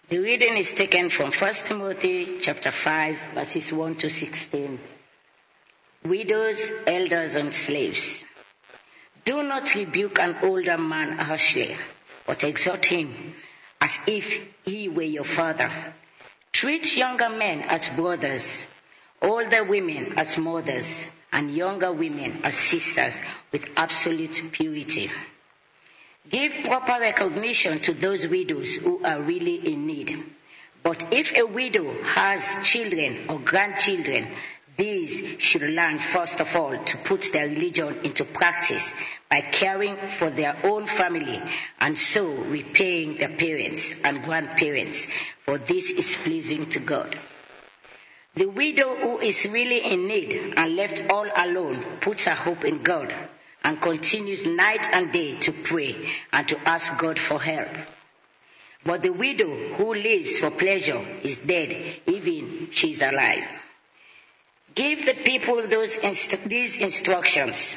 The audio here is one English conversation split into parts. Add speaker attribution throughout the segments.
Speaker 1: The reading is taken from 1 Timothy chapter 5, verses 1 to 16. Widows, elders, and slaves. Do not rebuke an older man harshly, but exhort him as if he were your father. Treat younger men as brothers, older women as mothers, and younger women as sisters with absolute purity. Give proper recognition to those widows who are really in need. But if a widow has children or grandchildren, these should learn first of all to put their religion into practice by caring for their own family and so repaying their parents and grandparents, for this is pleasing to God. The widow who is really in need and left all alone puts her hope in God and continues night and day to pray and to ask God for help. But the widow who lives for pleasure is dead, even she is alive. Give the people these instructions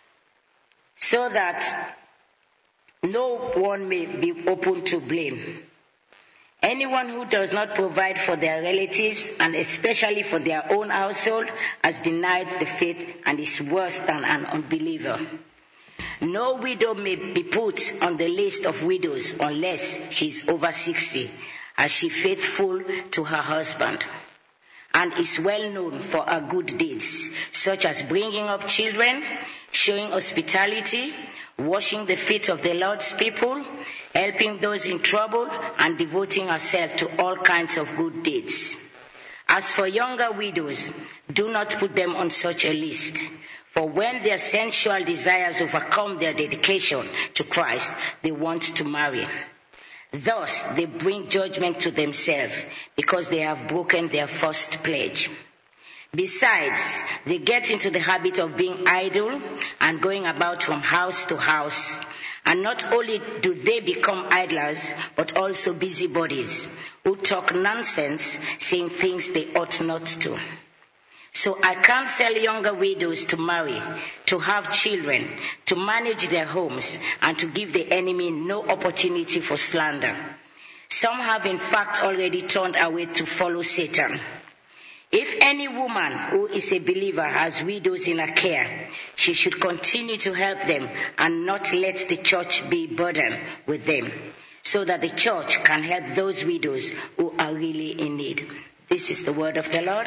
Speaker 1: so that no one may be open to blame. Anyone who does not provide for their relatives, and especially for their own household, has denied the faith and is worse than an unbeliever. No widow may be put on the list of widows unless she is over 60, as she is faithful to her husband, and is well known for her good deeds, such as bringing up children, showing hospitality, washing the feet of the Lord's people, helping those in trouble, and devoting herself to all kinds of good deeds. As for younger widows, do not put them on such a list, for when their sensual desires overcome their dedication to Christ, they want to marry. Thus, they bring judgment to themselves because they have broken their first pledge. Besides, they get into the habit of being idle and going about from house to house. And not only do they become idlers, but also busybodies who talk nonsense, saying things they ought not to. So I counsel younger widows to marry, to have children, to manage their homes, and to give the enemy no opportunity for slander. Some have in fact already turned away to follow Satan. If any woman who is a believer has widows in her care, she should continue to help them and not let the church be burdened with them, so that the church can help those widows who are really in need. This is the word of the Lord.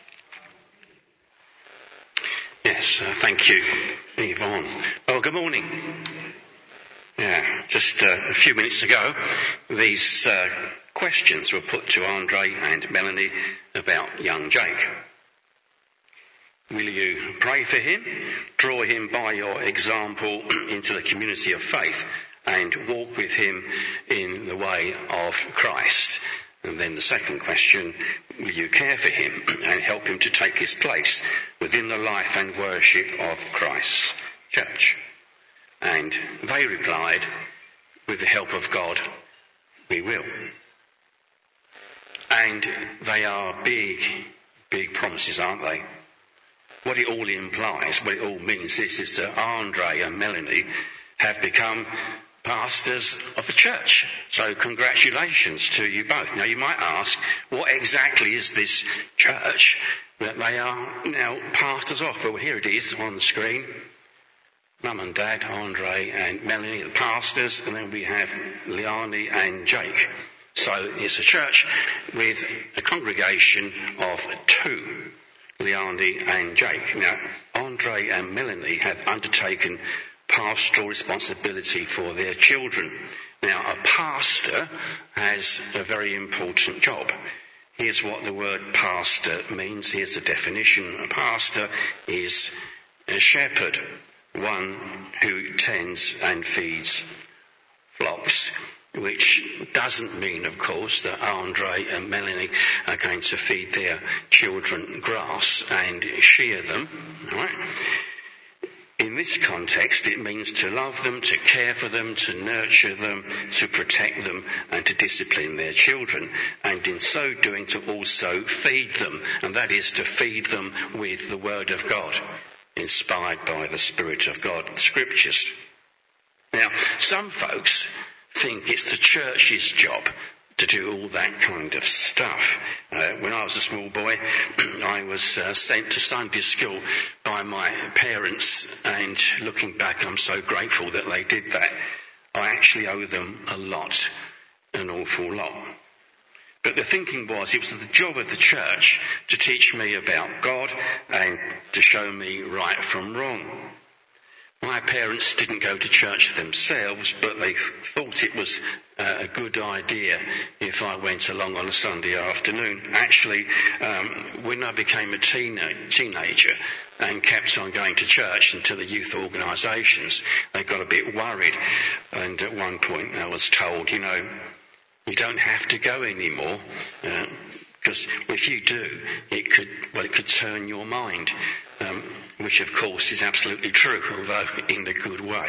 Speaker 2: Yes, thank you, Yvonne. Well, good morning. Yeah, just a few minutes ago, these questions were put to Andre and Melanie about young Jake. Will you pray for him, draw him by your example into the community of faith, and walk with him in the way of Christ? And then the second question, will you care for him and help him to take his place within the life and worship of Christ's church? And they replied, with the help of God, we will. And they are big, big promises, aren't they? What it all implies, what it all means, this is that Andre and Melanie have become pastors of the church. So congratulations to you both. Now you might ask, what exactly is this church that they are now pastors of? Well, here it is on the screen. Mum and Dad, Andre and Melanie, the pastors, and then we have Liani and Jake. So it's a church with a congregation of two, Liani and Jake. Now, Andre and Melanie have undertaken pastoral responsibility for their children. Now, a pastor has a very important job. Here's what the word pastor means. Here's the definition. A pastor is a shepherd, one who tends and feeds flocks, which doesn't mean, of course, that Andre and Melanie are going to feed their children grass and shear them. All right? In this context, it means to love them, to care for them, to nurture them, to protect them, and to discipline their children. And in so doing, to also feed them, and that is to feed them with the Word of God, inspired by the Spirit of God, the Scriptures. Now, some folks think it's the church's job to do all that kind of stuff. When I was a small boy, I was sent to Sunday school by my parents, and looking back, I'm so grateful that they did that. I actually owe them a lot, an awful lot. But the thinking was, it was the job of the church to teach me about God and to show me right from wrong. My parents didn't go to church themselves, but they thought it was a good idea if I went along on a Sunday afternoon. Actually, when I became a teenager and kept on going to church and to the youth organisations, they got a bit worried. And at one point I was told, you don't have to go anymore, because if you do, it could turn your mind. Which of course is absolutely true, although in a good way.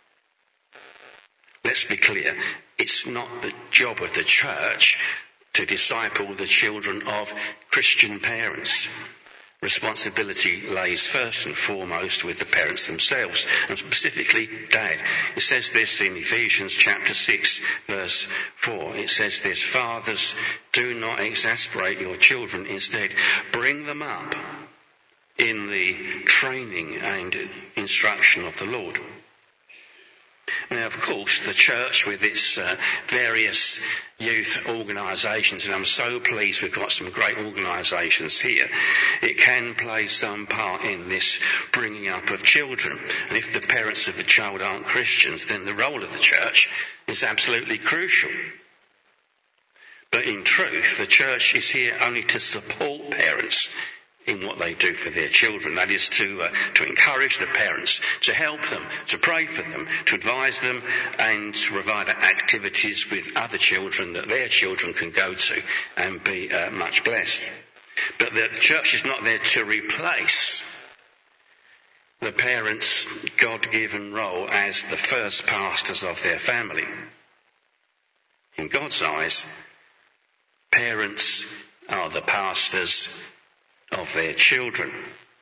Speaker 2: Let's be clear, it's not the job of the church to disciple the children of Christian parents. Responsibility lays first and foremost with the parents themselves, and specifically Dad. It says this in Ephesians chapter 6, verse 4. It says this: "Fathers, do not exasperate your children. Instead, bring them up in the training and instruction of the Lord." Now, of course, the church with its various youth organisations, and I'm so pleased we've got some great organisations here, it can play some part in this bringing up of children. And if the parents of the child aren't Christians, then the role of the church is absolutely crucial. But in truth, the church is here only to support parents in what they do for their children. That is to encourage the parents, to help them, to pray for them, to advise them, and to provide activities with other children that their children can go to and be much blessed. But the church is not there to replace the parents' God-given role as the first pastors of their family. In God's eyes, parents are the pastors of their children.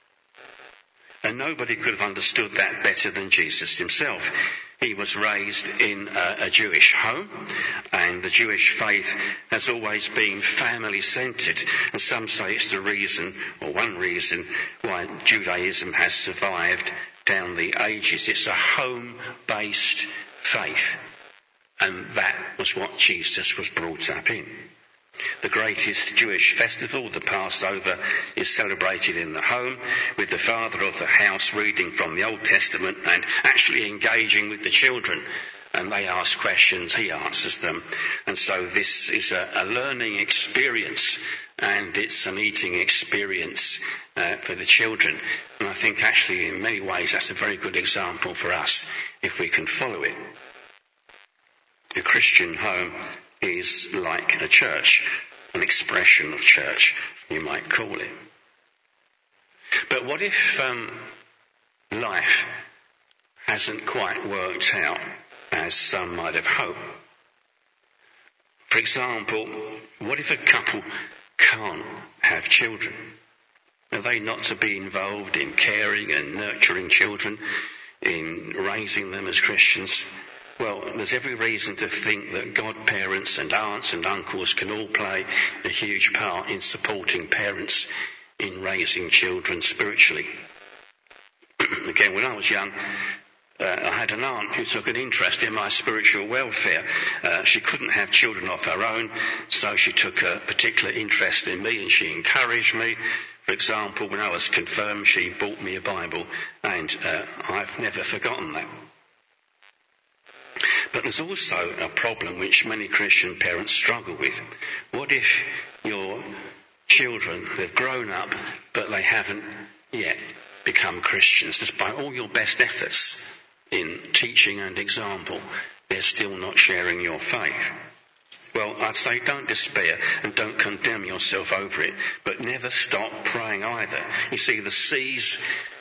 Speaker 2: And nobody could have understood that better than Jesus himself. He was raised in a Jewish home, and the Jewish faith has always been family-centred. And some say it's the reason, or one reason, why Judaism has survived down the ages. It's a home-based faith. And that was what Jesus was brought up in. The greatest Jewish festival, the Passover, is celebrated in the home, with the father of the house reading from the Old Testament and actually engaging with the children. And they ask questions, he answers them. And so this is a learning experience, and it's an eating experience for the children. And I think actually in many ways that's a very good example for us if we can follow it. A Christian home is like a church, an expression of church, you might call it. But what if life hasn't quite worked out as some might have hoped? For example, what if a couple can't have children? Are they not to be involved in caring and nurturing children, in raising them as Christians? Well, there's every reason to think that godparents and aunts and uncles can all play a huge part in supporting parents in raising children spiritually. Again, when I was young, I had an aunt who took an interest in my spiritual welfare. She couldn't have children of her own, so she took a particular interest in me, and she encouraged me. For example, when I was confirmed, she bought me a Bible, and I've never forgotten that. But there's also a problem which many Christian parents struggle with. What if your children, they've grown up, but they haven't yet become Christians? Despite all your best efforts in teaching and example, they're still not sharing your faith. Well, I'd say don't despair and don't condemn yourself over it, but never stop praying either. You see, the seeds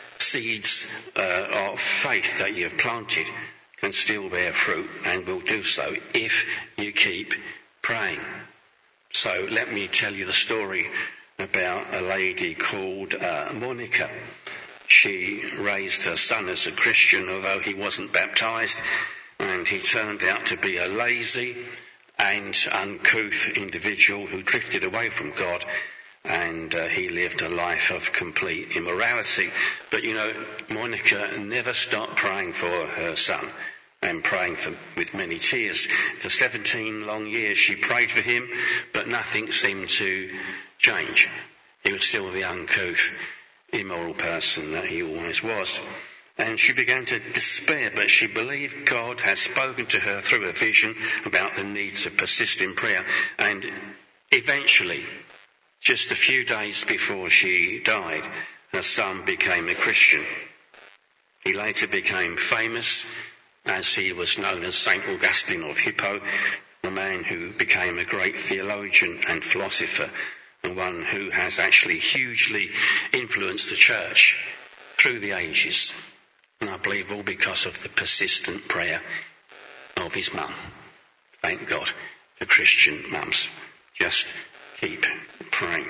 Speaker 2: of faith that you've planted can still bear fruit, and will do so if you keep praying. So let me tell you the story about a lady called Monica. She raised her son as a Christian, although he wasn't baptised, and he turned out to be a lazy and uncouth individual who drifted away from God, and he lived a life of complete immorality. But Monica never stopped praying for her son, and praying with many tears. For 17 long years she prayed for him, but nothing seemed to change. He was still the uncouth, immoral person that he always was. And she began to despair, but she believed God had spoken to her through a vision about the need to persist in prayer. And eventually, just a few days before she died, her son became a Christian. He later became famous, as he was known as St. Augustine of Hippo, a man who became a great theologian and philosopher, and one who has actually hugely influenced the church through the ages. And I believe all because of the persistent prayer of his mum. Thank God for Christian mums. Just keep praying.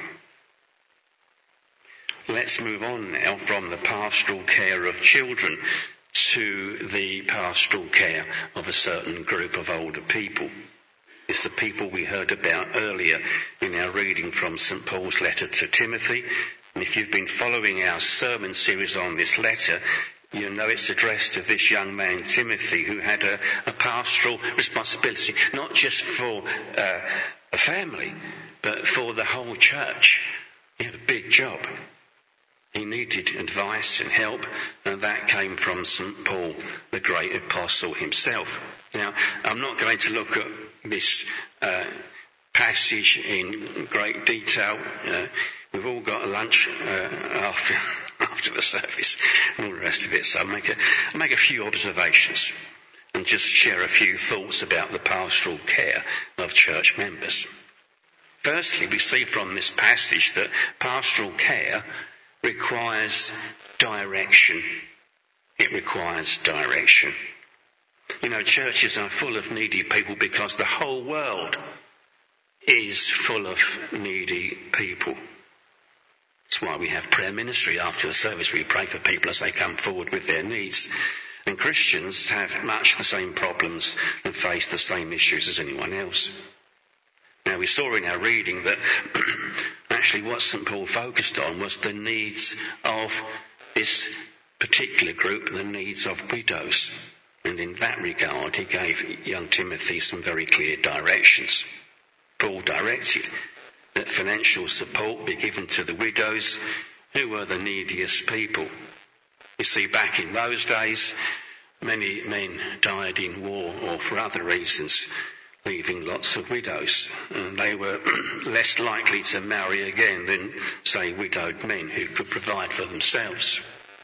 Speaker 2: Let's move on now from the pastoral care of children to the pastoral care of a certain group of older people. It's the people we heard about earlier in our reading from St. Paul's letter to Timothy. And if you've been following our sermon series on this letter, you know it's addressed to this young man, Timothy, who had a pastoral responsibility, not just for a family, but for the whole church. He had a big job. He needed advice and help, and that came from St. Paul, the great apostle himself. Now, I'm not going to look at this passage in great detail. We've all got a lunch after the service and all the rest of it, so I'll make a few observations and just share a few thoughts about the pastoral care of church members. Firstly, we see from this passage that pastoral care requires direction. It requires direction. Churches are full of needy people because the whole world is full of needy people. That's why we have prayer ministry after the service. We pray for people as they come forward with their needs. And Christians have much the same problems and face the same issues as anyone else. Now, we saw in our reading that actually what St. Paul focused on was the needs of this particular group, the needs of widows. And in that regard, he gave young Timothy some very clear directions. Paul directed that financial support be given to the widows, who were the neediest people. You see, back in those days, many men died in war or for other reasons, leaving lots of widows. And they were less likely to marry again than, say, widowed men who could provide for themselves.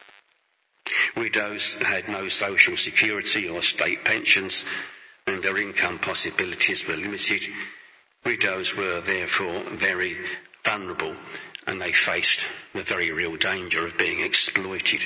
Speaker 2: Widows had no social security or state pensions, and their income possibilities were limited. Widows were therefore very vulnerable, and they faced the very real danger of being exploited.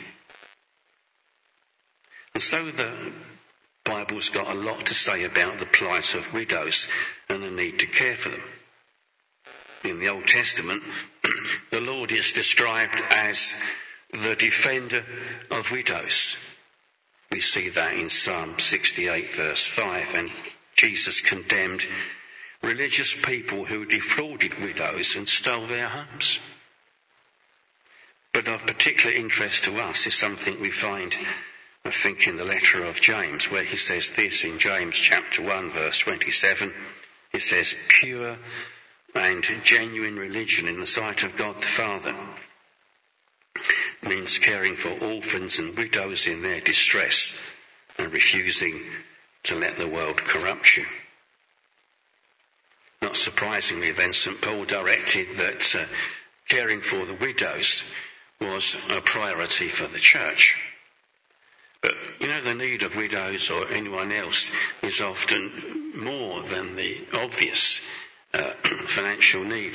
Speaker 2: And so the Bible's got a lot to say about the plight of widows and the need to care for them. In the Old Testament, the Lord is described as the defender of widows. We see that in Psalm 68 verse 5, and Jesus condemned religious people who defrauded widows and stole their homes. But of particular interest to us is something we find, I think, in the letter of James, where he says this in James chapter 1 verse 27. He says, pure and genuine religion in the sight of God the Father means caring for orphans and widows in their distress and refusing to let the world corrupt you. Not surprisingly then, St. Paul directed that caring for the widows was a priority for the church. But, the need of widows or anyone else is often more than the obvious financial need.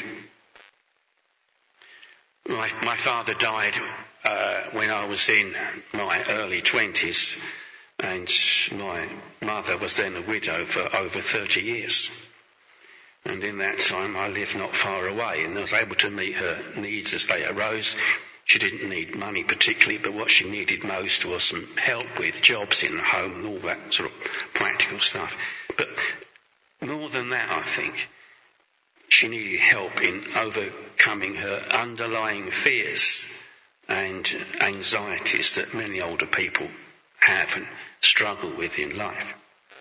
Speaker 2: My father died when I was in my early 20s, and my mother was then a widow for over 30 years. And in that time I lived not far away, and I was able to meet her needs as they arose. She didn't need money particularly, but what she needed most was some help with jobs in the home and all that sort of practical stuff. But More than that, I think, she needed help in overcoming her underlying fears and anxieties that many older people have and struggle with in life.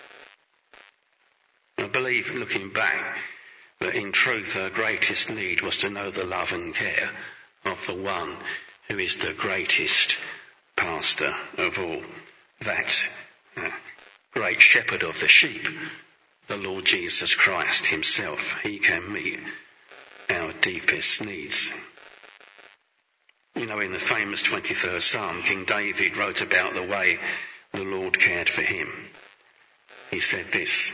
Speaker 2: I believe, looking back, that in truth her greatest need was to know the love and care of the one who is the greatest pastor of all, that great shepherd of the sheep, the Lord Jesus Christ himself. He can meet our deepest needs. You know, in the famous 23rd Psalm, King David wrote about the way the Lord cared for him. He said this: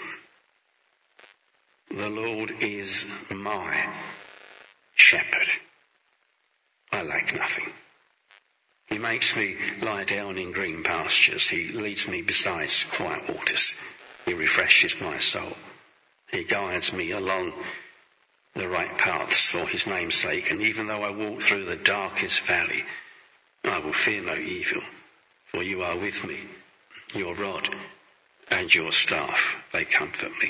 Speaker 2: "The Lord is my shepherd. I lack nothing. He makes me lie down in green pastures. He leads me beside quiet waters. He refreshes my soul. He guides me along the right paths for his name's sake. And even though I walk through the darkest valley, I will fear no evil, for you are with me. Your rod and your staff, they comfort me."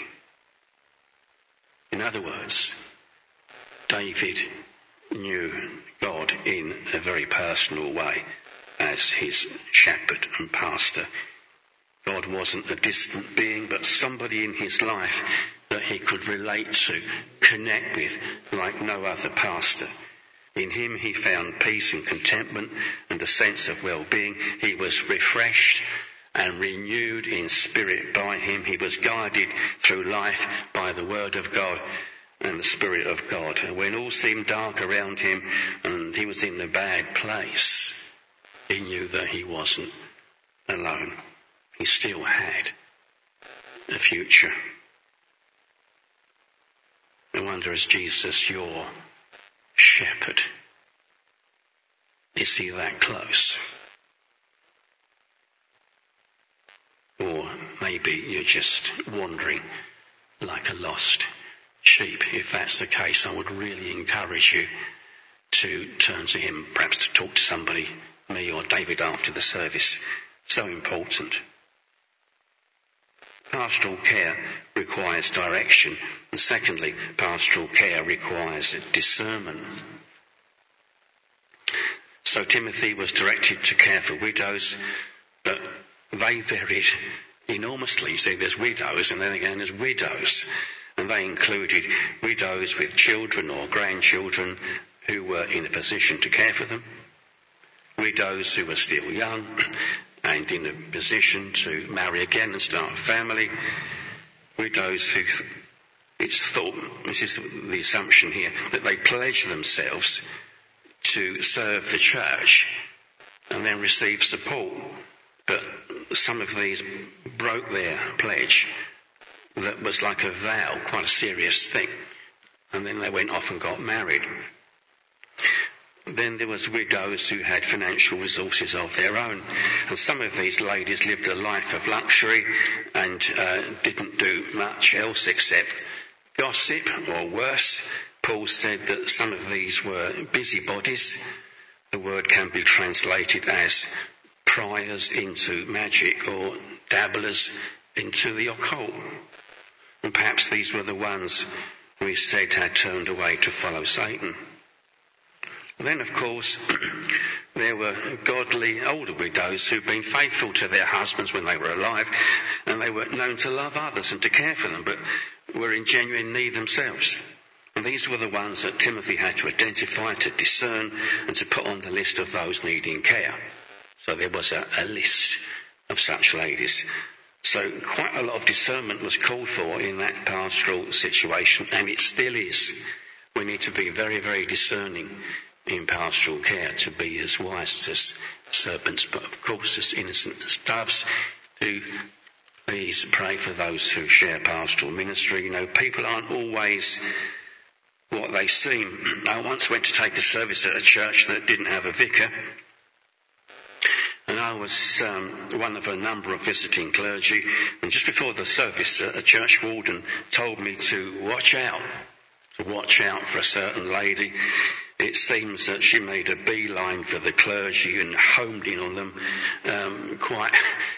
Speaker 2: In other words, David knew God in a very personal way as his shepherd and pastor. God wasn't a distant being, but somebody in his life that he could relate to, connect with, like no other pastor. In him he found peace and contentment and a sense of well-being. He was refreshed and renewed in spirit by him. He was guided through life by the word of God and the Spirit of God. And when all seemed dark around him and he was in a bad place, he knew that he wasn't alone. He still had a future. I wonder, is Jesus your shepherd? Is he that close? Or maybe you're just wandering like a lost sheep. If that's the case, I would really encourage you to turn to him, perhaps to talk to somebody, me or David, after the service. So important. Pastoral care requires direction, and secondly, pastoral care requires discernment. So Timothy was directed to care for widows, but they varied enormously. See, there's widows, and then again there's widows, and they included widows with children or grandchildren who were in a position to care for them, widows who were still young and in a position to marry again and start a family, widows who, it's thought, this is the assumption here, that they pledge themselves to serve the church and then receive support. But some of these broke their pledge. That was like a vow, quite a serious thing. And then they went off and got married. Then there was widows who had financial resources of their own. And some of these ladies lived a life of luxury and didn't do much else except gossip, or worse. Paul said that some of these were busybodies. The word can be translated as priors into magic or dabblers into the occult. And perhaps these were the ones who instead had turned away to follow Satan. Then, of course, there were godly older widows who'd been faithful to their husbands when they were alive, and they were known to love others and to care for them, but were in genuine need themselves. And these were the ones that Timothy had to identify, to discern, and to put on the list of those needing care. So there was a list of such ladies. So quite a lot of discernment was called for in that pastoral situation, and it still is. We need to be very, very discerning in pastoral care, to be as wise as serpents, but of course as innocent as doves. Do please pray for those who share pastoral ministry. You know, people aren't always what they seem. I once went to take a service at a church that didn't have a vicar, and I was one of a number of visiting clergy, and just before the service a church warden told me to watch out for a certain lady. It seems that she made a beeline for the clergy and homed in on them quite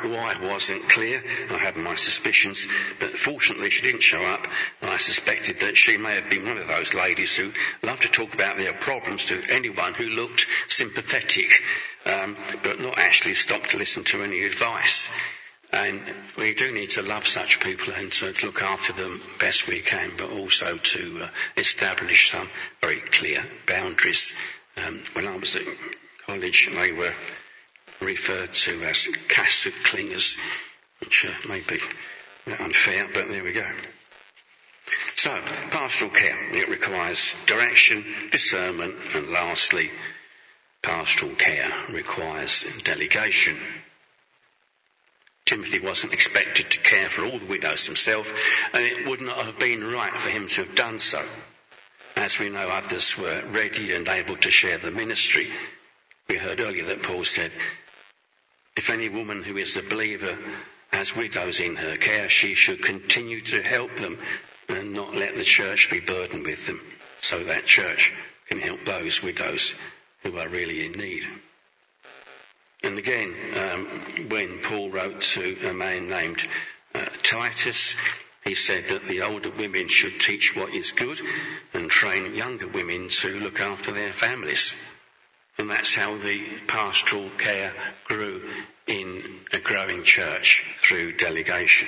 Speaker 2: quite why wasn't clear. I had my suspicions, but fortunately she didn't show up. I suspected that she may have been one of those ladies who loved to talk about their problems to anyone who looked sympathetic, but not actually stop to listen to any advice. And we do need to love such people and to look after them best we can, but also to establish some very clear boundaries. When I was at college, they were referred to as cassock clingers, which may be unfair, but there we go. So, pastoral care, it requires direction, discernment, and lastly, pastoral care requires delegation. Timothy wasn't expected to care for all the widows himself, and it would not have been right for him to have done so. As we know, others were ready and able to share the ministry. We heard earlier that Paul said, if any woman who is a believer has widows in her care, she should continue to help them and not let the church be burdened with them, so that church can help those widows who are really in need. And again, when Paul wrote to a man named Titus, he said that the older women should teach what is good and train younger women to look after their families. And that's how the pastoral care grew in a growing church, through delegation.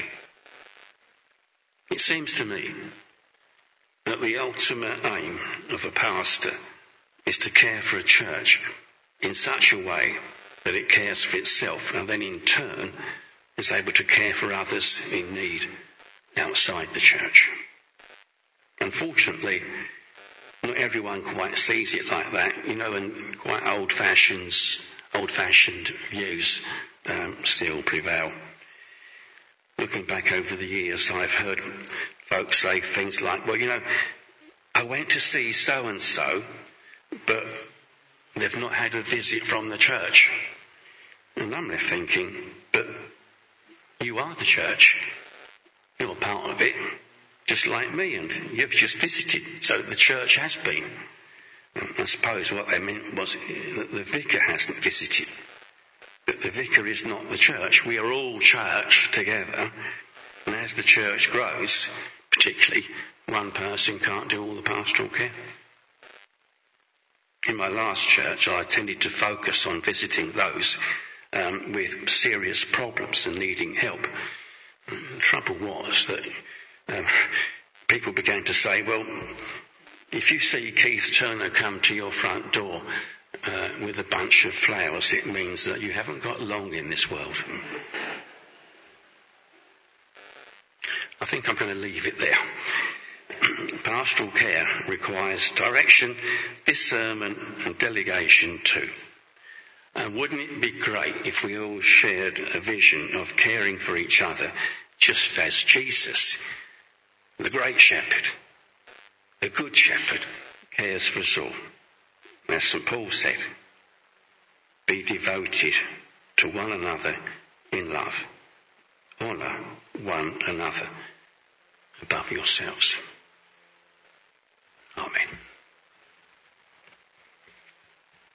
Speaker 2: It seems to me that the ultimate aim of a pastor is to care for a church in such a way that it cares for itself and then in turn is able to care for others in need outside the church. Unfortunately, not everyone quite sees it like that, and quite old-fashioned views still prevail. Looking back over the years, I've heard folks say things like, well, I went to see so-and-so, but they've not had a visit from the church. And I'm left thinking, but you are the church. You're part of it, just like me, and you've just visited, so the church has been. And I suppose what they meant was that the vicar hasn't visited. But the vicar is not the church. We are all church together. And as the church grows, particularly, one person can't do all the pastoral care. In my last church, I tended to focus on visiting those with serious problems and needing help. The trouble was that people began to say, well, if you see Keith Turner come to your front door with a bunch of flowers, it means that you haven't got long in this world. I think I'm going to leave it there. Pastoral care requires direction, discernment and delegation too. And wouldn't it be great if we all shared a vision of caring for each other just as Jesus, the great shepherd, the good shepherd, cares for us all. As St. Paul said, be devoted to one another in love. Honour one another above yourselves. Amen.